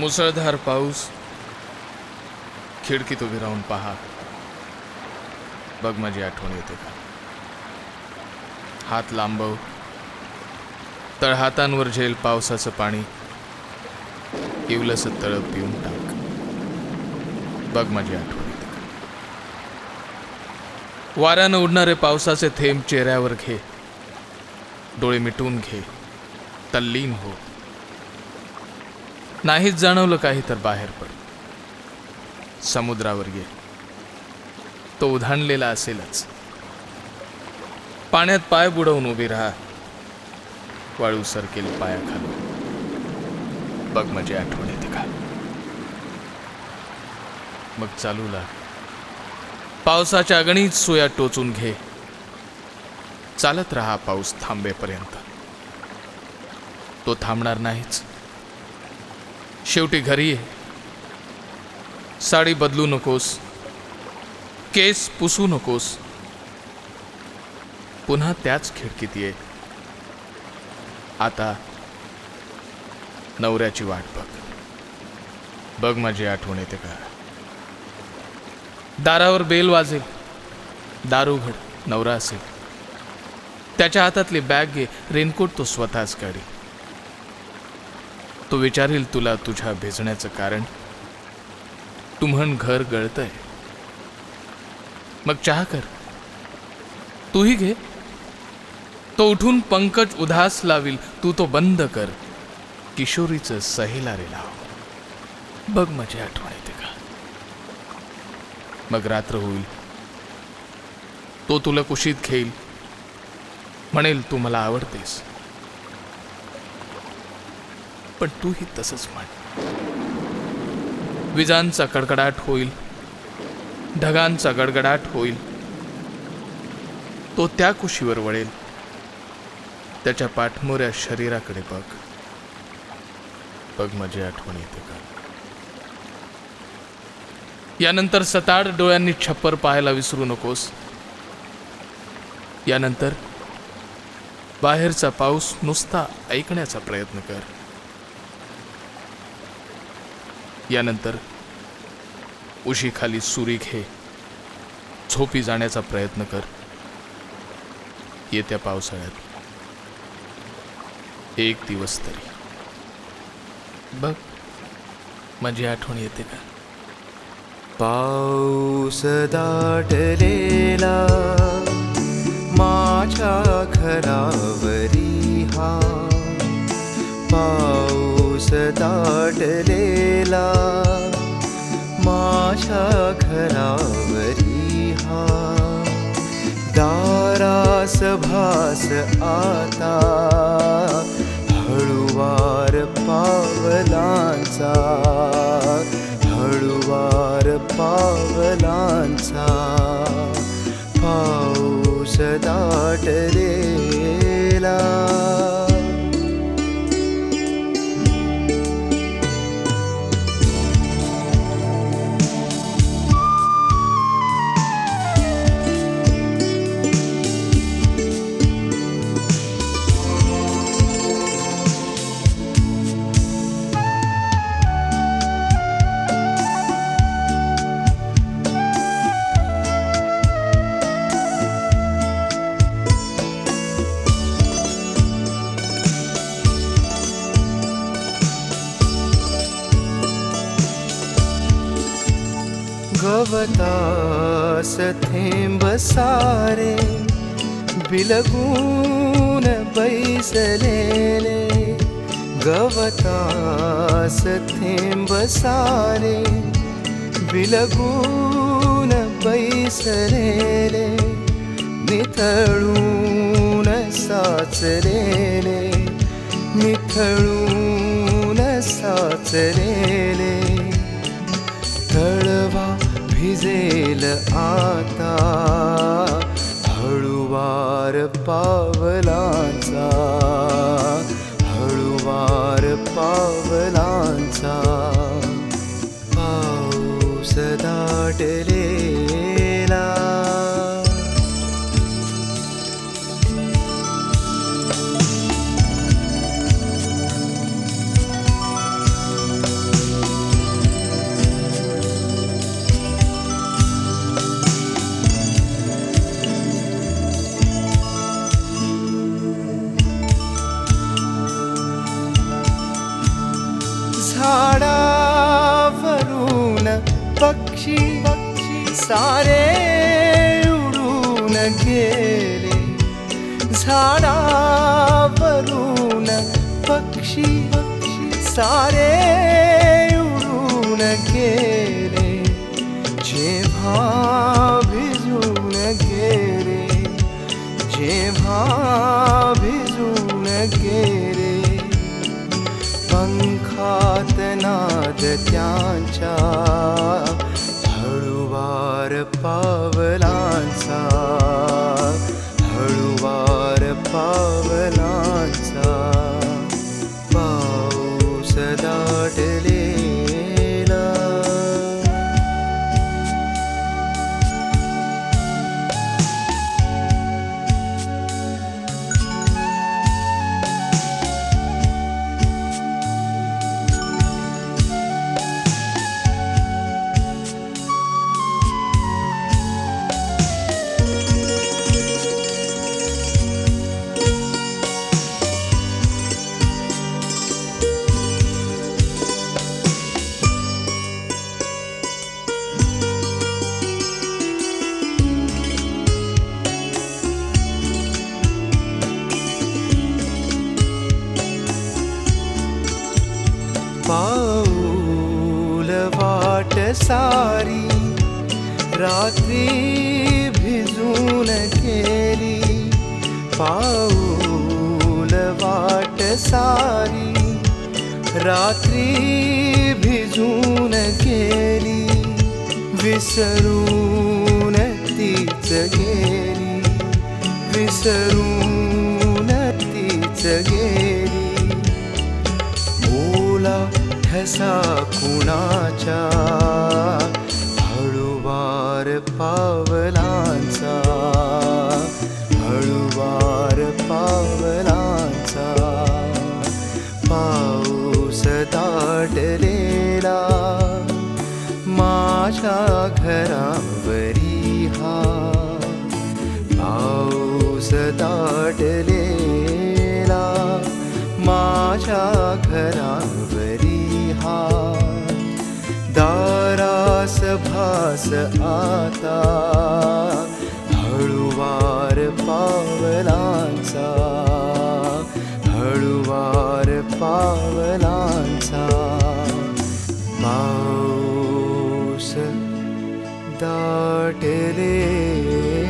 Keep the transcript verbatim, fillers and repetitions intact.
मुसळधार पाऊस खिडकीत उभी राहून पहा, बघ माझी आठवण येते का. हात लांबव, तळहातांवर झेल पावसाचं पाणी, इवलंसं तळ पिऊन टाक, बघ माझी आठवण येते का. वाऱ्यानं उडणारे पावसाचे थेंब चेहऱ्यावर घे, डोळे मिटून घे, तल्लीन हो. नाहीच जाणवलं काही तर बाहेर पड, समुद्रावर ये, तो उधाणलेला असेलच. पाण्यात पाय बुडवून उभी राहा, वाळू सरकेल पायाखाली, बघ माझी आठवण येते का. मग चालू लाग, पावसाच्या अगणित सुया टोचून घे, चालत राहा पाऊस थांबेपर्यंत. तो थांबणार नाहीच. शेवटी घरी ये, साडी बदलू नकोस, केस पुसू नकोस, पुन्हा त्याच खिडकीत ये. आता नवऱ्याची वाट बघ, बघ माझी आठवण येते का. दारावर बेल वाजेल, दार उघड, नवरा असेल. त्याच्या हातातली बॅग घे, रेनकोट तो स्वतःच काढी. तो विचारील तुला तुझ्या भेजण्याचं कारण. तू म्हण घर गळतंय, मग चहा कर, तूही घे. तो उठून पंकज उदास लावील, तू तो बंद कर, किशोरीचं सहेलारे लाव, बघ माझी आठवण येते का. मग रात्र होईल, तो तुला कुशीत घेईल, म्हणेल तू मला आवडतेस, पण तूही तसंच म्हण. विजांचा कडकडाट होईल, ढगांचा गडगडाट होईल. तो त्या कुशीवर वळेल, त्याच्या पाठमोऱ्या शरीराकडे बघ, बघ माझी आठवण येते का. यानंतर सताड डोळ्यांनी छप्पर पाहायला विसरू नकोस. यानंतर बाहेरचा पाऊस नुसता ऐकण्याचा प्रयत्न कर. यानंतर उशीखाली सुरी घे, झोपी जाण्याचा प्रयत्न कर. येत्या पावसाळ्यात एक दिवस तरी बघ माझी आठवण येते का. पाऊस दाटलेला माझ्या घरावरी हा, पाऊस दाटलेला माझ्या घरावरी हा. दारास भास आता हळुवार पावलांचा, हळुवार पावलांचा. पाऊस दाटलेला गवतास थेंब सारे बिलगून बैसलेले, गवतास थेंब सारे बिलगून बैसलेले. निथळून साचलेले, निथळून साचलेले. तळवा भिजेल आता हळुवार पावलांचा, हळुवार पावलांचा. पाऊस दाटलेला पक्षी पक्षी सारे उडून गेले झाडावरून पक्षी पक्षी सारे उडून गेले जेव्हा भिजून गेले जेव्हा भिजून गेले पंखात नाद त्यांच्या हळुवार पावलांचा हळुवार पावलांचा पाऊस दाटलेला पाऊल वाट सारी रात्री भिजून गेली पाऊल वाट सारी रात्री भिजून गेली विसरून तीच गेली विसरून तीच गेली ओला ठसा कुणाच्या हळुवार पावलांचा हळुवार पावलांचा पाऊस दाटलेला माझ्या घरावरी हा पाऊस दाटलेला माझ्या घरावरी हा दारास भास आता हळुवार पावलांचा हळुवार पावलांचा पाऊस दाटलेला